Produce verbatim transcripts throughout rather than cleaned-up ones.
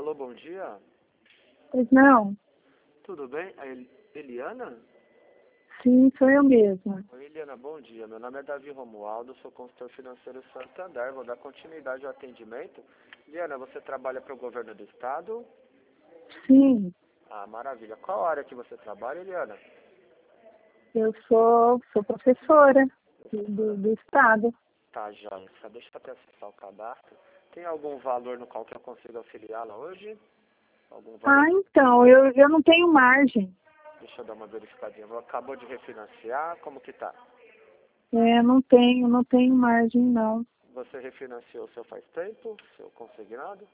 Alô, bom dia. Pois não? Tudo bem? A El- Eliana? Sim, sou eu mesma. Oi, Eliana, bom dia. Meu nome é Davi Romualdo, sou consultor financeiro Santander. Vou dar continuidade ao atendimento. Eliana, você trabalha para o governo do estado? Sim, Ah, maravilha. Qual área que você trabalha, Eliana? eu sou, sou professora do, do estado. Tá, joia. Só deixa eu até acessar o cadastro. Tem algum valor no qual que eu consigo auxiliá-la hoje? Algum valor? Ah, então, eu, eu não tenho margem. Deixa eu dar uma verificadinha. Acabou de refinanciar? Como que tá? É, não tenho, não tenho margem, não. Você refinanciou o seu faz tempo? Seu consignado?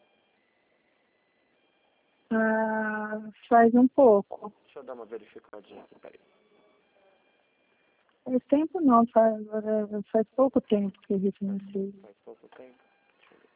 Ah, faz um pouco. Deixa eu dar uma verificadinha aqui, peraí. Faz tempo não, faz, faz pouco tempo que eu refinanciei. Faz pouco tempo. Deixa eu ver.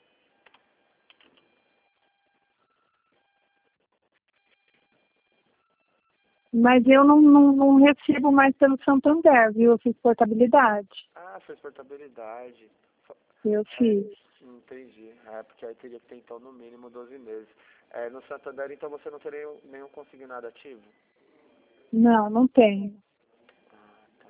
Mas eu não, não, não recebo mais pelo Santander, viu? Eu fiz portabilidade. Ah, fez portabilidade. Fa- Eu É, fiz. entendi. É, porque aí teria que ter então no mínimo doze meses. É, no Santander, então você não teria nenhum, nenhum consignado ativo? Não, não tenho. Ah, tá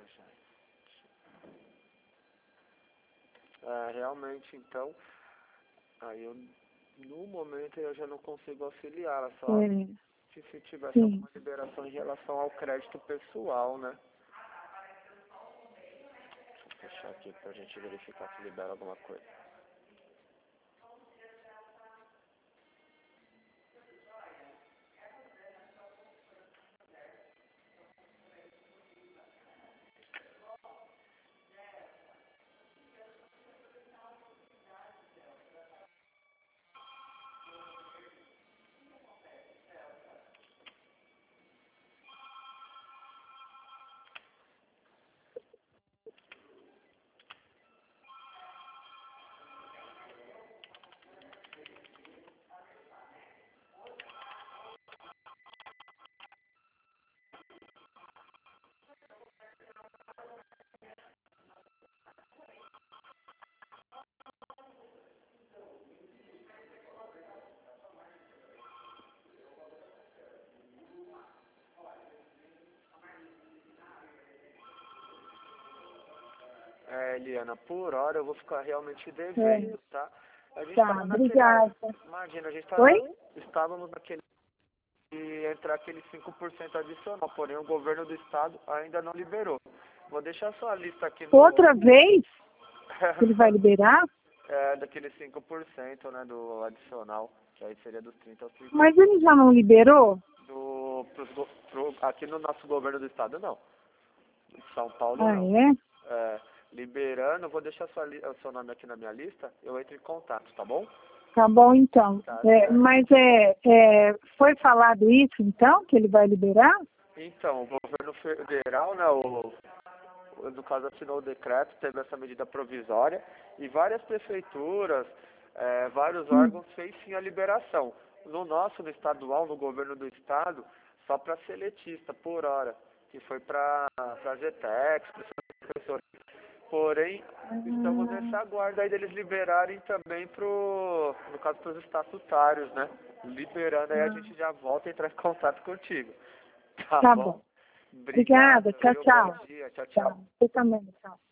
já. É, realmente, então, aí eu, no momento eu já não consigo auxiliar, só É, se se tivesse sim. alguma liberação em relação ao crédito pessoal, né? Deixa eu fechar aqui pra gente verificar se libera alguma coisa. É, Eliana, por hora eu vou ficar realmente É. devendo, tá? A gente Tá, estava naquele... obrigada. Imagina, a gente Oi? tava, estávamos naquele... E entrar aquele cinco por cento adicional, porém o governo do estado ainda não liberou. Vou deixar só a lista aqui no... Outra vez que ele vai liberar? é, daquele cinco por cento, né, do adicional, que aí seria dos trinta aos trinta Mas ele já não liberou? do, pros, go- pro, aqui no nosso governo do estado, não. Em São Paulo, Ah, não. é? É, liberando, eu vou deixar sua li- o seu nome aqui na minha lista, eu entro em contato, tá bom? Tá bom, então. Tá É, certo. mas é, é, foi falado isso, então, que ele vai liberar? Então, o governo federal, né, o, o- no caso assinou o decreto, teve essa medida provisória, e várias prefeituras, é, vários Hum. órgãos fez sim a liberação. No nosso, no estadual, no governo do estado, só para seletista, por hora, que foi para a Zetex, para professores. Porém, estamos Ah, nessa aguarda aí deles liberarem também pro, no caso, para os estatutários, né? Liberando aí a ah. gente já volta a entrar em contato contigo. Tá Tá bom? bom. Obrigado, Obrigada. Tchau, viu? Bom tchau. dia. Tchau, tchau. Tchau. Você também, tchau.